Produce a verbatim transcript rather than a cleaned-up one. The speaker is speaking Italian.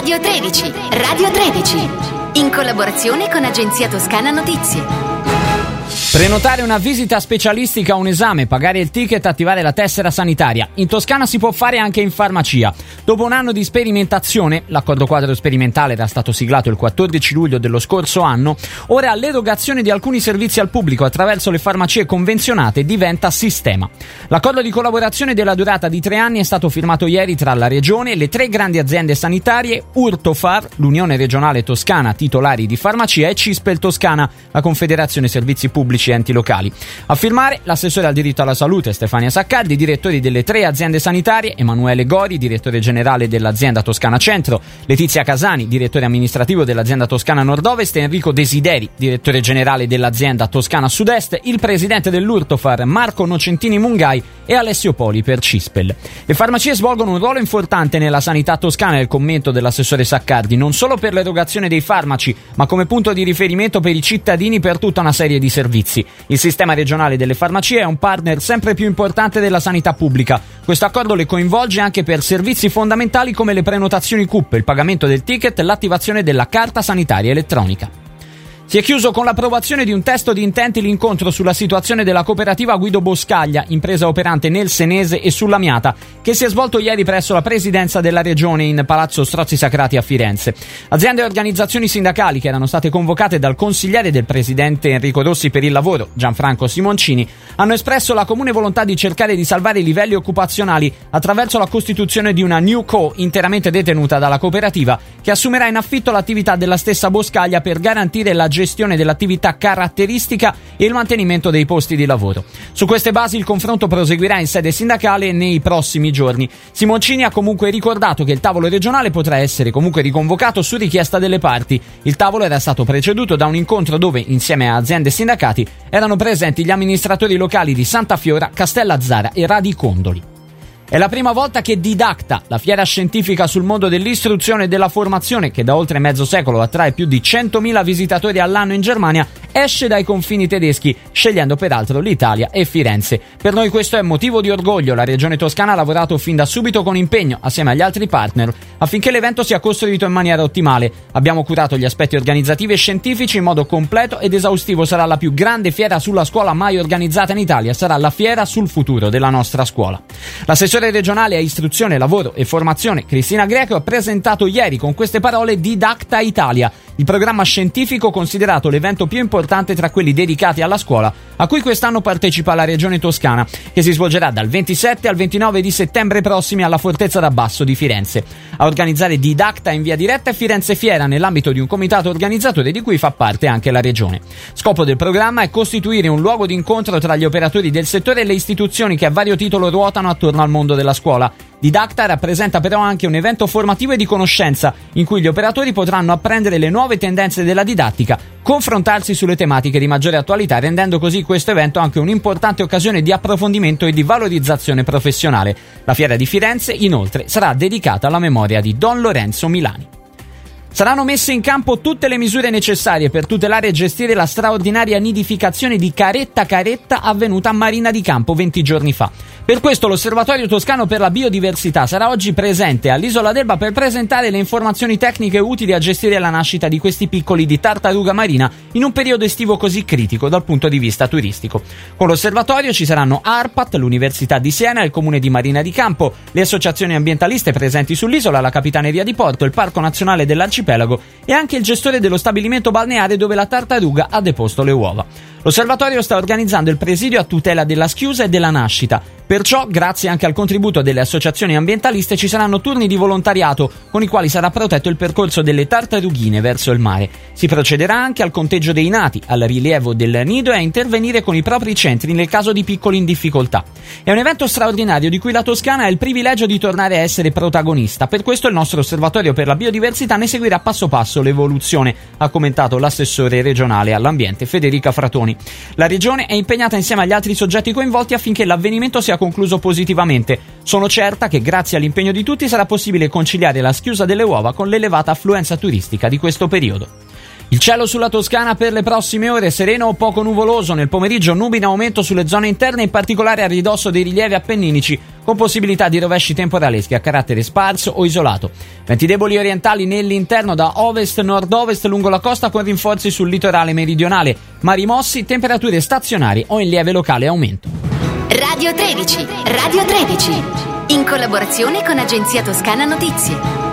Radio tredici, Radio tredici, in collaborazione con Agenzia Toscana Notizie. Prenotare una visita specialistica o un esame, pagare il ticket, attivare la tessera sanitaria. In Toscana si può fare anche in farmacia. Dopo un anno di sperimentazione, l'accordo quadro sperimentale era stato siglato il quattordici luglio dello scorso anno, ora l'erogazione di alcuni servizi al pubblico attraverso le farmacie convenzionate diventa sistema. L'accordo di collaborazione della durata di tre anni è stato firmato ieri tra la Regione, le tre grandi aziende sanitarie, Urtofar, l'Unione Regionale Toscana Titolari di Farmacia e Cispel Toscana, la Confederazione Servizi Pubblici e Enti Locali. A firmare l'assessore al diritto alla salute Stefania Saccardi, i direttori delle tre aziende sanitarie, Emanuele Gori, direttore generale dell'azienda Toscana Centro, Letizia Casani, direttore amministrativo dell'azienda Toscana Nord-Ovest e Enrico Desideri, direttore generale dell'azienda Toscana Sud-Est, il presidente dell'Urtofar Marco Nocentini Mungai e Alessio Poli per Cispel. Le farmacie svolgono un ruolo importante nella sanità toscana, è il commento dell'assessore Saccardi, non solo per l'erogazione dei farmaci, ma come punto di riferimento per i cittadini per tutta una serie di servizi. Il sistema regionale delle farmacie è un partner sempre più importante della sanità pubblica. Questo accordo le coinvolge anche per servizi fondamentali come le prenotazioni C U P, il pagamento del ticket e l'attivazione della carta sanitaria elettronica. Si è chiuso con l'approvazione di un testo di intenti l'incontro sulla situazione della cooperativa Guido Boscaglia, impresa operante nel Senese e sull'Amiata, che si è svolto ieri presso la presidenza della regione in Palazzo Strozzi Sacrati a Firenze. Aziende e organizzazioni sindacali che erano state convocate dal consigliere del presidente Enrico Rossi per il lavoro, Gianfranco Simoncini, hanno espresso la comune volontà di cercare di salvare i livelli occupazionali attraverso la costituzione di una New Co interamente detenuta dalla cooperativa, che assumerà in affitto l'attività della stessa Boscaglia per garantire la gestione dell'attività caratteristica e il mantenimento dei posti di lavoro. Su queste basi il confronto proseguirà in sede sindacale nei prossimi giorni. Simoncini ha comunque ricordato che il tavolo regionale potrà essere comunque riconvocato su richiesta delle parti. Il tavolo era stato preceduto da un incontro dove, insieme a aziende e sindacati, erano presenti gli amministratori locali di Santa Fiora, Castellazzara e Radicondoli. È la prima volta che Didacta, la fiera scientifica sul mondo dell'istruzione e della formazione, che da oltre mezzo secolo attrae più di centomila visitatori all'anno in Germania, esce dai confini tedeschi, scegliendo peraltro l'Italia e Firenze. Per noi questo è motivo di orgoglio. La Regione Toscana ha lavorato fin da subito con impegno, assieme agli altri partner, affinché l'evento sia costruito in maniera ottimale. Abbiamo curato gli aspetti organizzativi e scientifici in modo completo ed esaustivo. Sarà la più grande fiera sulla scuola mai organizzata in Italia. Sarà la fiera sul futuro della nostra scuola. L'assessore regionale a istruzione, lavoro e formazione Cristina Greco ha presentato ieri con queste parole Didacta Italia, il programma scientifico considerato l'evento più importante tra quelli dedicati alla scuola, a cui quest'anno partecipa la Regione Toscana, che si svolgerà dal ventisette al ventinove di settembre prossimi alla Fortezza d'Abbasso di Firenze. A organizzare Didacta in via diretta è Firenze Fiera, nell'ambito di un comitato organizzatore di cui fa parte anche la Regione. Scopo del programma è costituire un luogo di incontro tra gli operatori del settore e le istituzioni che a vario titolo ruotano attorno al mondo della scuola. Didacta rappresenta però anche un evento formativo e di conoscenza, in cui gli operatori potranno apprendere le nuove tendenze della didattica, confrontarsi sulle tematiche di maggiore attualità, rendendo così questo evento anche un'importante occasione di approfondimento e di valorizzazione professionale. La fiera di Firenze, inoltre, sarà dedicata alla memoria di Don Lorenzo Milani. Saranno messe in campo tutte le misure necessarie per tutelare e gestire la straordinaria nidificazione di caretta caretta avvenuta a Marina di Campo venti giorni fa. Per questo l'Osservatorio Toscano per la Biodiversità sarà oggi presente all'Isola d'Elba per presentare le informazioni tecniche utili a gestire la nascita di questi piccoli di tartaruga marina in un periodo estivo così critico dal punto di vista turistico. Con l'osservatorio ci saranno ARPAT, l'Università di Siena, il Comune di Marina di Campo, le associazioni ambientaliste presenti sull'isola, la Capitaneria di Porto, il Parco Nazionale dell'Arcipelago e anche il gestore dello stabilimento balneare dove la tartaruga ha deposto le uova. L'osservatorio sta organizzando il presidio a tutela della schiusa e della nascita. Perciò, grazie anche al contributo delle associazioni ambientaliste, ci saranno turni di volontariato con i quali sarà protetto il percorso delle tartarughine verso il mare. Si procederà anche al conteggio dei nati, al rilievo del nido e a intervenire con i propri centri nel caso di piccoli in difficoltà. È un evento straordinario di cui la Toscana ha il privilegio di tornare a essere protagonista. Per questo il nostro Osservatorio per la Biodiversità ne seguirà passo passo l'evoluzione, ha commentato l'assessore regionale all'ambiente Federica Fratoni. La Regione è impegnata insieme agli altri soggetti coinvolti affinché l'avvenimento sia concluso positivamente. Sono certa che grazie all'impegno di tutti sarà possibile conciliare la schiusa delle uova con l'elevata affluenza turistica di questo periodo. Il cielo sulla Toscana per le prossime ore, sereno o poco nuvoloso, nel pomeriggio nubi in aumento sulle zone interne, in particolare a ridosso dei rilievi appenninici, con possibilità di rovesci temporaleschi a carattere sparso o isolato. Venti deboli orientali nell'interno da ovest-nord-ovest lungo la costa con rinforzi sul litorale meridionale, mari mossi, temperature stazionarie o in lieve locale aumento. Radio tredici, Radio tredici, in collaborazione con Agenzia Toscana Notizie.